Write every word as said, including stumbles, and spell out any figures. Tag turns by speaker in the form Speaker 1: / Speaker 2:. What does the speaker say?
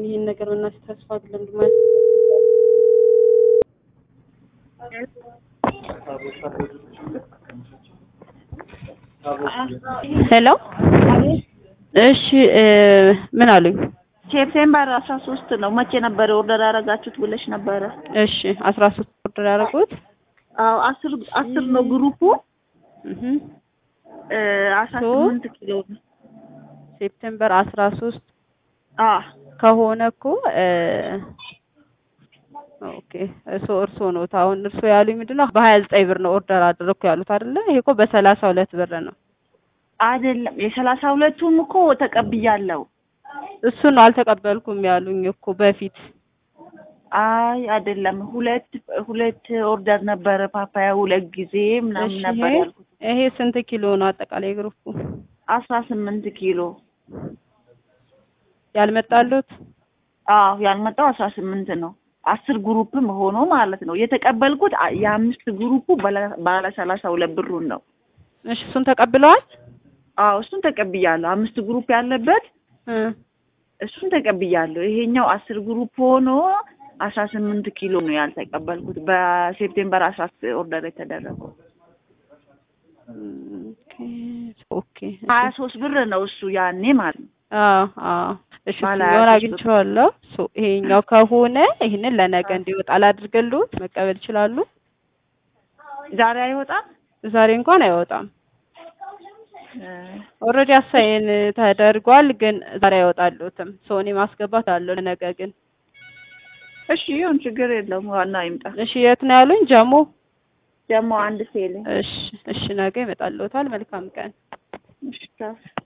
Speaker 1: ግን ይሄን ነገር እናስ ተስፋ አይደለም ማለት ሄሎ እሺ ምን አሉኝ
Speaker 2: ሴፕቴምበር አስራ ሶስት ነው መቼ ነበር ኦርደር ያደረጋችሁት ብለሽ ነበር
Speaker 1: እሺ አስራ ሶስት ኦርደር ያደረጉት
Speaker 2: አዎ አስር አስር ነው ግሩፑ
Speaker 1: እህ
Speaker 2: አስራ ስምንት ኪሎ
Speaker 1: ሴፕቴምበር አስራ ሶስት
Speaker 2: አ
Speaker 1: ከሆነ እኮ ኦኬ እሱ እርሶ ነው ታውን እርሶ ያሉኝ ምንድነው በሀያ ዘጠኝ ብር ነው ኦርደር አደረኩ ያሉት አይደለ ይሄ እኮ በሰላሳ ሁለት ብር ነው
Speaker 2: አይደለም የሰላሳ ሁለቱም እኮ ተቀብያለሁ
Speaker 1: እሱ ነው አልተቀበልኩም ያሉኝ እኮ በፊት
Speaker 2: አይ አይደለም ሁለት ሁለት ኦርደር ነበር ፓፓያ ሁለት ጊዜ ምናምን ነበር ያልኩት
Speaker 1: ይሄ ስንት ኪሎ ነው አጠቃላይ ግሩፑ
Speaker 2: አስራ ስምንት ኪሎ
Speaker 1: ያልመጣሉት
Speaker 2: አዎ ያልመጣው አስራ ስምንት ነው አስር ግሩፕም ሆኖ ማለት ነው የተቀበልኩት የአምስት ግሩፑ ባለ ሰላሳ ሁለት ብሩን ነው
Speaker 1: እሺ እሱን ተቀብለዋል
Speaker 2: አዎ እሱን ተቀብያለሁ አምስት ግሩፕ ያለበት እሱን ተቀብያለሁ ይሄኛው አስር ግሩፕ ሆኖ አስራ ስምንት ኪሎ ነው ያልተቀበልኩት በሴፕቴምበር አስራ ኦርደር የተደረገው
Speaker 1: ኦኬ ኦኬ
Speaker 2: ሀያ ሶስት ብር ነው እሱ ያኔ ማለት ነው
Speaker 1: አዎ አዎ እሺ ምን አግኝቻለሁ ሶ ይሄኛው ከሆነ ይሄንን ለነገ እንዲወጣ አድርገሉት መቀበል ይችላሉ
Speaker 2: ዛሬ አይወጣም
Speaker 1: ዛሬ እንኳን አይወጣም ኦሬዲ አሳይን ተደርጓል ግን ዛሬ አይወጣሉትም ሶኒ ማስገባት አለው ለነገ ግን
Speaker 2: እሺ ይሁን ችግር የለውም ዋና ይምጣ
Speaker 1: እሺ የት ነው ያሉኝ ጀሞ
Speaker 2: ጀሞ አንድ ሴል
Speaker 1: እሺ እሺ ነገ ይመጣልዎታል መልካም ቀን
Speaker 2: እሺ